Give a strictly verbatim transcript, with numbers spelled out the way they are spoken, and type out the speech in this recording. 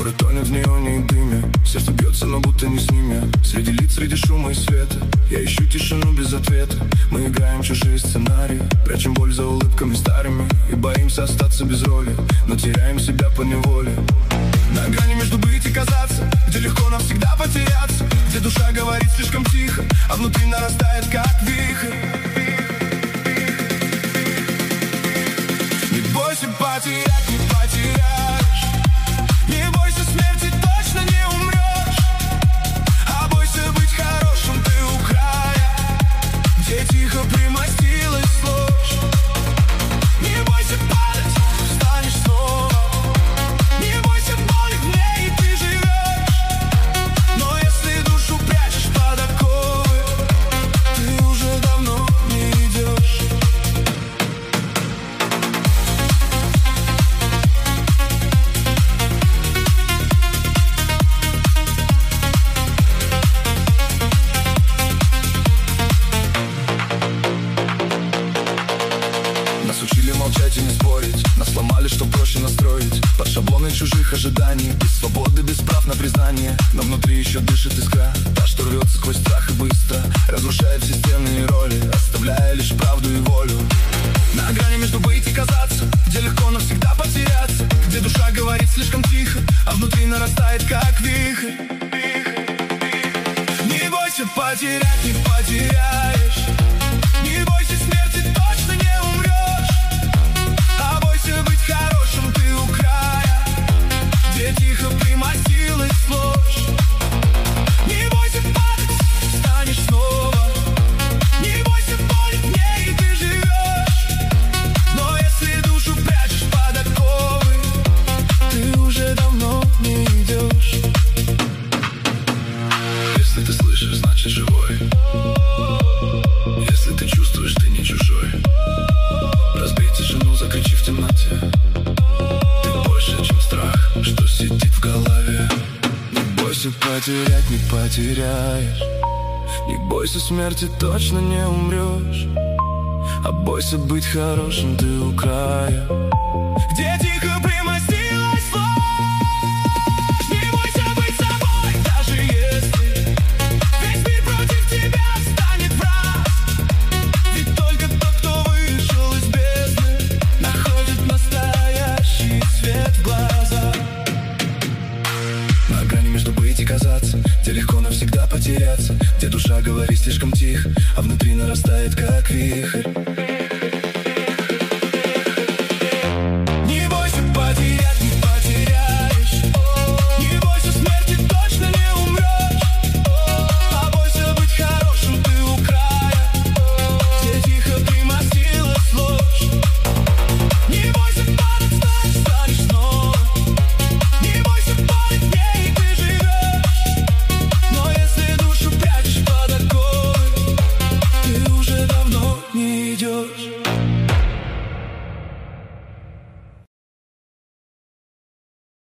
Город тонет в неоне и дыме, сердце бьется, но будто не с ними. Среди лиц, среди шума и света я ищу тишину без ответа. Мы играем чужие сценарии, прячем боль за улыбками старыми и боимся остаться без роли, но теряем себя по неволе. На грани между быть и казаться, где легко навсегда потеряться, где душа говорит слишком тихо, а внутри нарастает как вихрь. Не бойся потерять, не потеряешь. Не бойся смерти, точно не умрешь. А бойся быть хорошим, ты у края, где тихо примостилась ложь. Не бойся падать, встанешь снова. Не бойся боли, в ней ты живешь. Но если душу прячешь под оковы, ты уже давно не идешь. Нас учили молчать и не спорить, нас сломали, что проще настроить под шаблоны чужих ожиданий. Без свободы, без прав на признание, но внутри еще дышит искра, та, что рвется сквозь страх и быстро разрушает все стены и роли, оставляя лишь правду и волю. На грани между быть и казаться, где легко навсегда потеряться, где душа говорит слишком тихо, а внутри нарастает как вихрь. Не бойся потерять, не потеряешь. Не бойся смерти, точно не умрешь. А бойся быть хорошим, ты у края, где тихо примостилась ложь. Не бойся падать, встанешь снова. Не бойся боли, в ней ты живешь. Но если душу прячешь под оковы, ты уже давно не идешь. Если ты слышишь, значит живой. Если ты чувствуешь, ты не чужой. Разбей тишину, закричи в темноте. Ты больше, чем страх, что сидит в голове. Не бойся потерять, не потеряешь. Не бойся смерти, точно не умрешь. А бойся быть хорошим, ты у края, где тихо примостилась ложь. Не бойся быть собой, даже если весь мир против тебя станет враг. Ведь только тот, кто вышел из бездны, находит настоящий свет в глазах. На грани между быть и казаться, где легко навсегда потеряться, где душа говорит слишком тихо, а внутри нарастает как вихрь.